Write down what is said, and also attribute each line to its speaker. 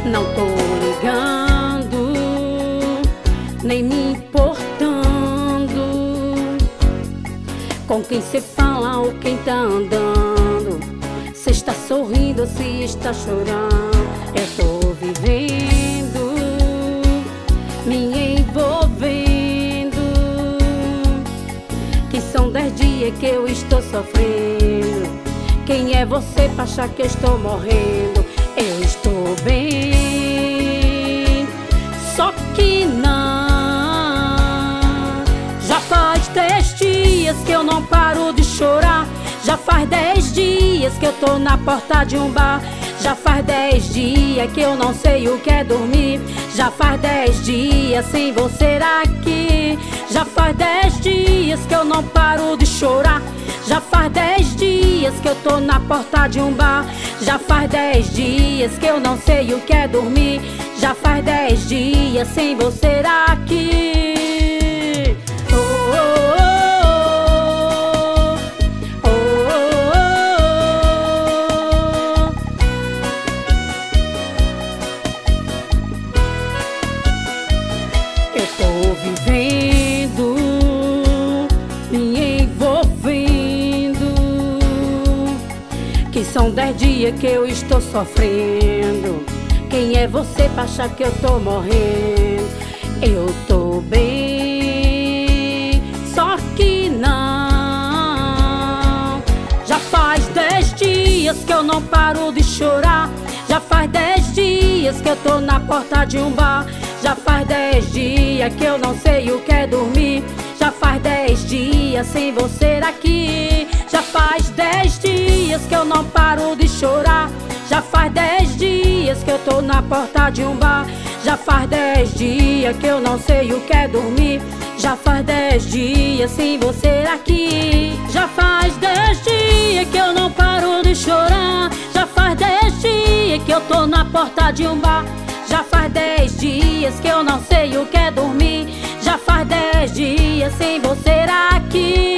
Speaker 1: Não tô ligando, nem me importando com quem cê fala ou quem tá andando. Cê está sorrindo ou se está chorando. Eu tô vivendo, me envolvendo, que são 10 dias que eu estou sofrendo. Quem é você pra achar que eu estou morrendo? Eu estou bem, só que não. Já faz 10 dias que eu não paro de chorar. Já faz 10 dias que eu tô na porta de um bar. Já faz 10 dias que eu não sei o que é dormir. Já faz 10 dias sem você aqui. Já faz 10 dias que eu não paro de chorar. Já faz 10 dias que eu tô na porta de um bar. Já faz 10 dias que eu não sei o que é dormir. Já faz 10 dias sem você aqui. Oh, oh, oh, oh, oh, oh. Eu tô vivendo, me envolvendo, que são 10 dias que eu estou sofrendo. Quem é você pra achar que eu tô morrendo? Eu tô bem, só que não. Já faz 10 dias que eu não paro de chorar. Já faz 10 dias que eu tô na porta de um bar. Já faz 10 dias que eu não sei o que é dormir. Já faz 10 dias sem você aqui. Já faz 10 dias que eu não paro de chorar. Já faz 10 dias que eu tô na porta de um bar. Já faz 10 dias que eu não sei o que é dormir. Já faz 10 dias sem você aqui. Já faz 10 dias que eu não paro de chorar. Já faz 10 dias que eu tô na porta de um bar. Já faz 10 dias que eu não sei o que é dormir. Já faz 10 dias sem você aqui.